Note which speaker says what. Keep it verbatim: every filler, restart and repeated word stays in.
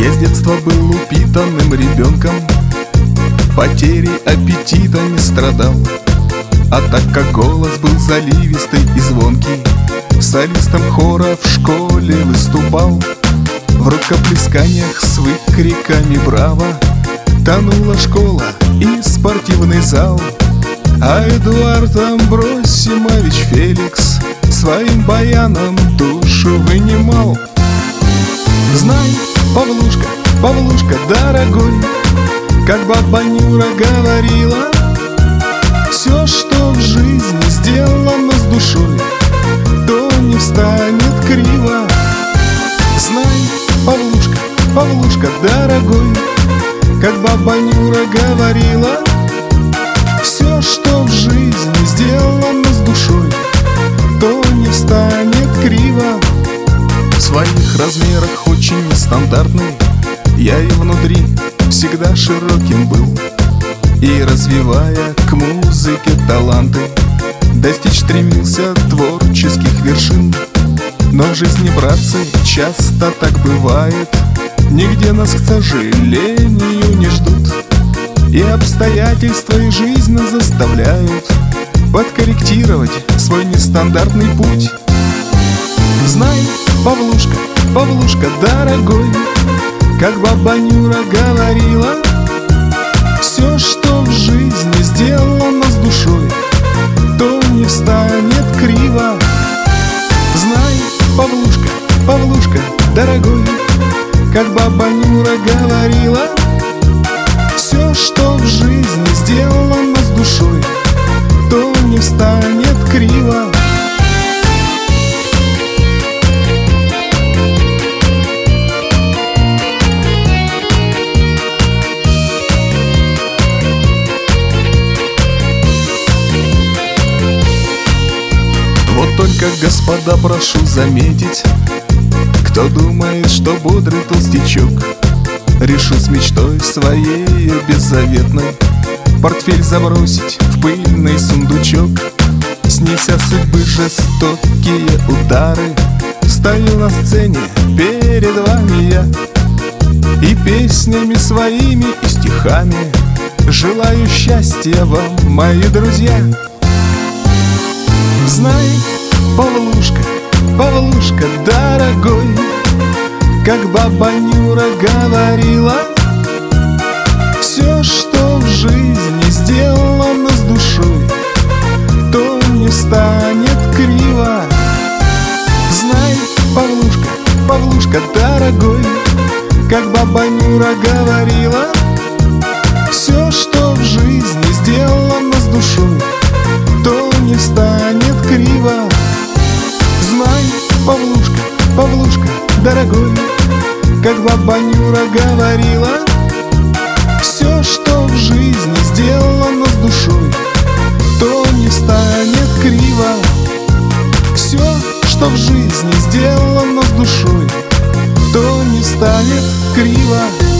Speaker 1: Я с детства был упитанным ребенком, потерей аппетита не страдал. А так как голос был заливистый и звонкий, солистом хора в школе выступал. В рукоплесканиях с выкриками «Браво!» тонула школа и спортивный зал. А Эдуард Амбросимович Феликс своим баяном душу вынимал. Знай, Павлушка, Павлушка, дорогой, как баба Нюра говорила, все, что в жизни сделано с душой, то не встанет криво. Знай, Павлушка, Павлушка, дорогой, как баба Нюра говорила, все, что в жизни сделано с душой, то не встанет криво. В своих размерах очень нестандартный, я и внутри всегда широким был. И развивая к музыке таланты, достичь стремился творческих вершин. Но в жизни, братцы, часто так бывает, нигде нас, к сожалению, не ждут. И обстоятельства и жизнь заставляют подкорректировать свой нестандартный путь. Знай, Павлушка, Павлушка, дорогой, как баба Нюра говорила, все, что в жизни сделано с душой, то не встанет криво. Знай, Павлушка, Павлушка, дорогой, как баба Нюра говорила, все, что в жизни сделано с душой, то не встанет криво. Вот только, господа, прошу заметить, кто думает, что бодрый толстячок решил с мечтой своей беззаветной портфель забросить в пыльный сундучок. Снеся судьбы жестокие удары, стою на сцене перед вами я, и песнями своими и стихами желаю счастья вам, мои друзья. Знай, Павлушка, Павлушка, дорогой, как баба Нюра говорила, все, что в жизни сделано с душой, то не встанет криво. Знай, Павлушка, Павлушка, дорогой, как баба Нюра говорила, все, что в жизни сделано с душой, то не встанет криво. Знай, Павлушка, Павлушка, дорогой, как баба Нюра говорила, все, что в жизни сделано с душой, то не встанет криво. Все, что в жизни сделано с душой, то не встанет криво.